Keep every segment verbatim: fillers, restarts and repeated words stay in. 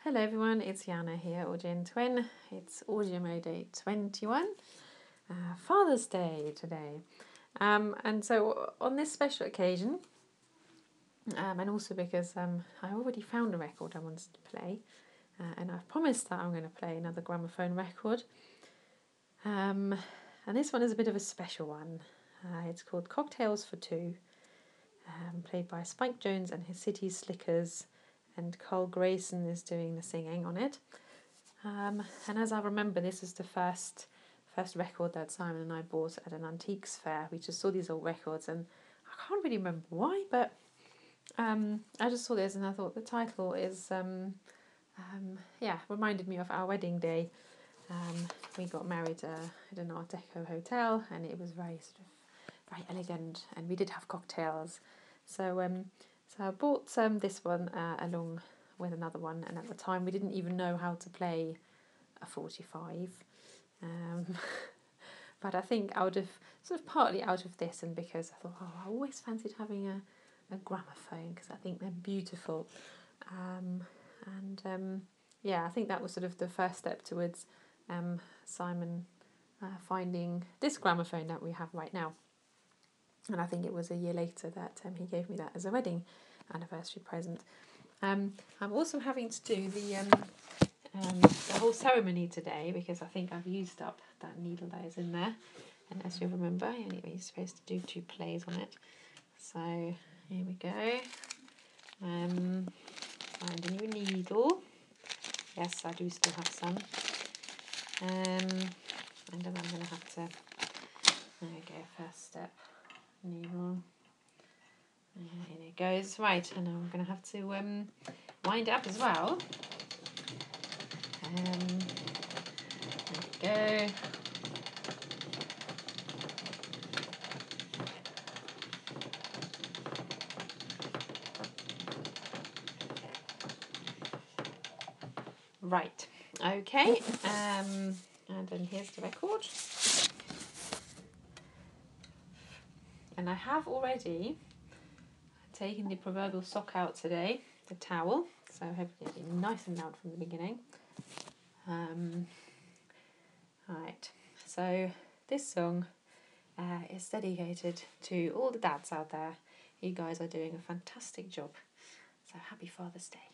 Hello everyone, it's Jana here, Audio Twin. It's Audio Mo Day twenty-one, uh, Father's Day today. Um, and so on this special occasion, um, and also because um, I already found a record I wanted to play, uh, and I've promised that I'm going to play another gramophone record. Um, and this one is a bit of a special one. Uh, it's called Cocktails for Two, um, played by Spike Jones and his City Slickers, and Carl Grayson is doing the singing on it. Um, and as I remember, this is the first first record that Simon and I bought at an antiques fair. We just saw these old records, and I can't really remember why, but um, I just saw this and I thought the title is, um, um, yeah, reminded me of our wedding day. Um, we got married uh, at an Art Deco hotel, and it was very sort of very elegant, and we did have cocktails. So um, so I bought um, this one uh, along with another one, and at the time we didn't even know how to play a forty-five. Um, but I think out of, sort of partly out of this, and because I thought, oh, I always fancied having a, a gramophone, because I think they're beautiful. Um, and um, yeah, I think that was sort of the first step towards um, Simon uh, finding this gramophone that we have right now. And I think it was a year later that um, he gave me that as a wedding anniversary present. Um, I'm also having to do the um, um, the whole ceremony today, because I think I've used up that needle that is in there. And as you remember, you're supposed to do two plays on it. So here we go. Um, find a new needle. Yes, I do still have some. Um, and then I'm going to have to, there we go, first step, needle. Uh, here it goes. Right, and now I'm going to have to um, wind up as well. Um, there we go. Right, okay, um, and then here's the record. And I have already taken the proverbial sock out today, the towel, so hopefully it'll be nice and loud from the beginning. Um, right, so this song uh, is dedicated to all the dads out there. You guys are doing a fantastic job, so happy Father's Day.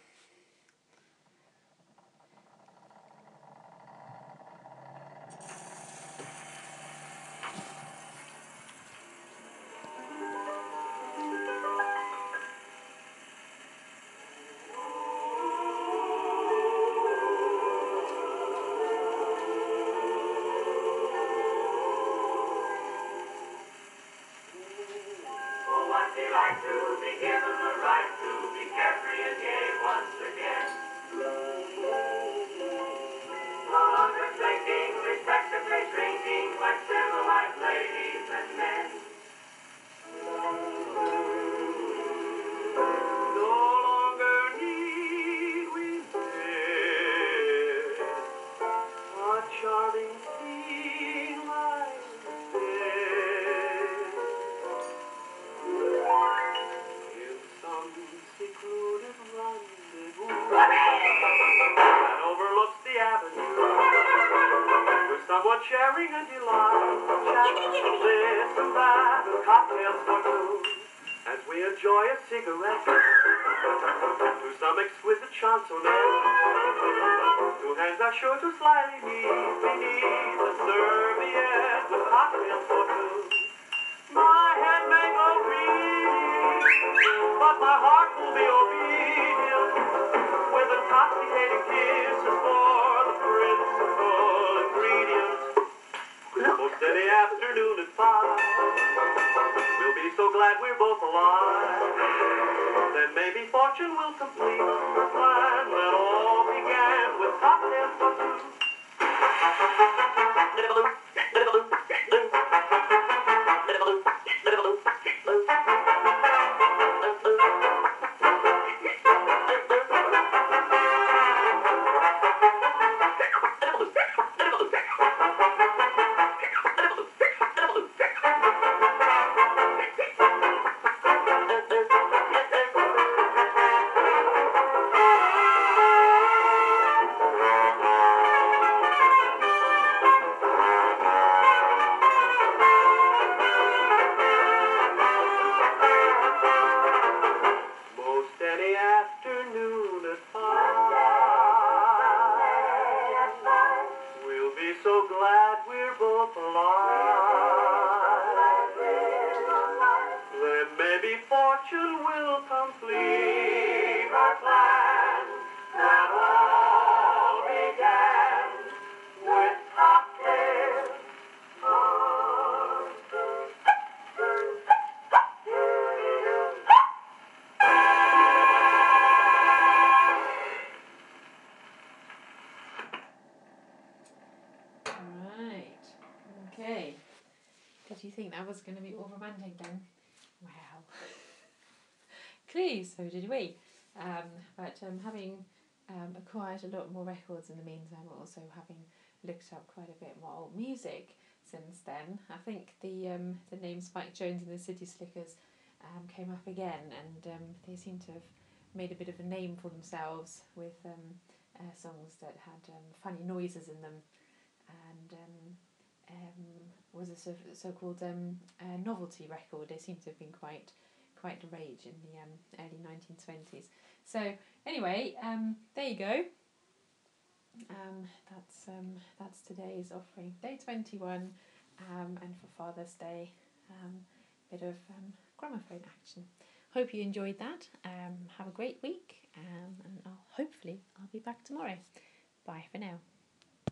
Sharing a delight, chatting this and that, and cocktails for two, as we enjoy a cigarette to some exquisite chansonette. Two hands are sure to slyly meet beneath the serviette with cocktails for two. My head may go reeling, but my heart will be obedient, with intoxicating kisses for the principal ingredient. Most any afternoon at five, we'll be so glad we're both alive. Then maybe fortune will complete the plan that all began with cocktails for two. do you think that was going to be all romantic then? Well, clearly so did we. Um, but um, having um, acquired a lot more records in the meantime, also having looked up quite a bit more old music since then, I think the um, the name Spike Jones and the City Slickers um, came up again, and um, they seem to have made a bit of a name for themselves with um, uh, songs that had um, funny noises in them, and um, um, was a so- so-called um, uh, novelty record. They seem to have been quite quite the rage in the um, early nineteen twenties. So anyway, um, there you go. Um, that's um, that's today's offering, day twenty-one, um, and for Father's Day, um, bit of um, gramophone action. Hope you enjoyed that. Um, have a great week, um, and I'll, hopefully I'll be back tomorrow. Bye for now.